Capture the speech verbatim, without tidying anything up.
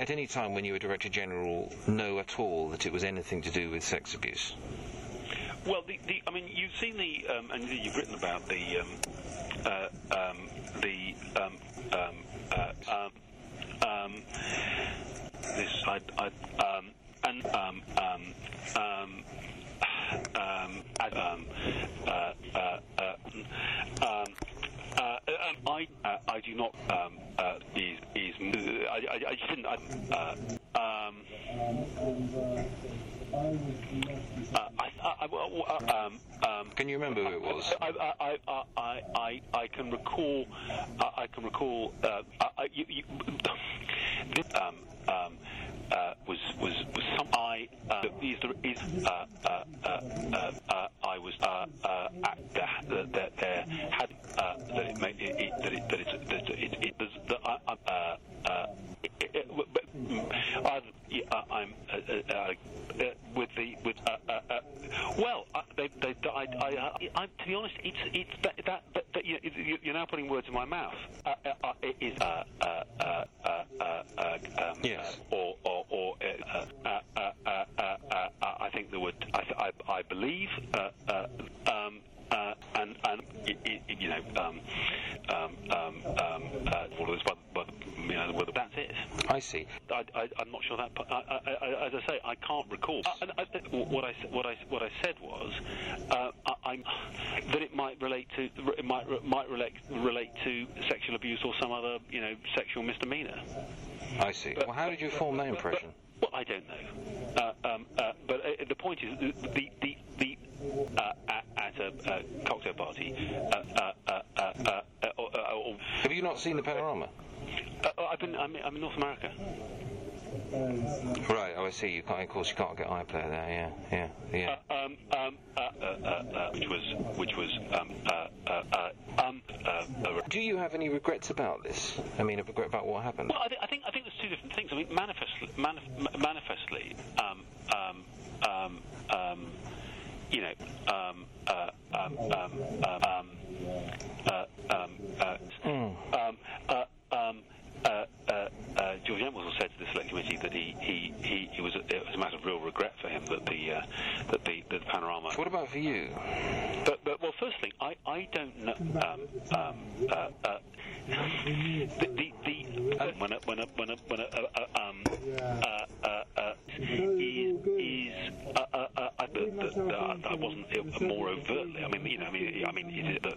at any time when you were Director General, know at all that it was anything to do with sex abuse? Well, the, the I mean, you've seen the, um, and you've written about the, um, uh, um, the, um, um, uh, um, um, this, I, I, um, and, um, um, um, um, um, uh, uh, uh, um, uh, um, I, uh, I do not, um, uh, is, is, I, I, I just didn't, uh, um, Uh, I, I, I, um, um, Can you remember who it was? I, I, I, I, I, I can recall. Uh, I can recall. Uh, I, you, you, this, um, um, uh, was was was some. I uh, is there is uh, uh, uh, uh, uh, I was uh, uh, at that that there had uh, that it made it, it, that it that it's that it it does that I uh, uh, it, it, but I, yeah, I'm uh, uh, uh, with the with uh, uh, uh, well uh, they they I I, uh, I to be honest it's it's that that, that, that you know, you're now putting words in my mouth. Uh, uh, uh, it is uh uh uh uh uh um, yes uh, or or or uh, uh, uh, uh, uh, uh, I think there would I I, I believe uh, uh, um. Uh, and and it, it, you know um, um, um, um, uh, all of this, but, but you know, whether that's it. I see. I, I, I'm not sure that. I, I, I, as I say, I can't recall. Uh, I, I, what I what I what I said was uh, I, I'm that it might relate to it might might relate relate to sexual abuse or some other you know sexual misdemeanor. I see. But, well, how did you form that impression? But, well, I don't know. Uh, um, uh, but uh, the point is the the the. Uh, at, at a uh, cocktail party. Uh, uh, uh, uh, uh, uh, uh, uh, Have you not seen the panorama? Uh, I've been. I'm, I'm in North America. Right. Oh, I see. You can't. Of course, you can't get iPlayer there. Yeah. Yeah. Yeah. Uh, um. Um. Uh, uh, uh, uh, which was. Which was. Um. Uh. Uh. uh um. Uh, uh, Do you have any regrets about this? I mean, a regret about what happened? Well, I, th- I think. I think there's two different things. I mean, manifestly. Manif- manifestly. Um. Um. Um. Um. You know, um, uh, um, um, um, uh, um, uh, mm. um, uh, um, uh, uh, uh, George Entwistle said to the select committee that he, he, he, it was a, it was a matter of real regret for him that the uh, that the that the panorama. What about for you? But, but well, firstly, I, I don't know. Um, um, uh, uh, the the, the uh, when a when a when a when a uh, uh, um uh, uh, uh, is is uh, uh, uh, I, the, the, the, I wasn't uh, more overtly. I mean, you know, I mean, I mean, is it the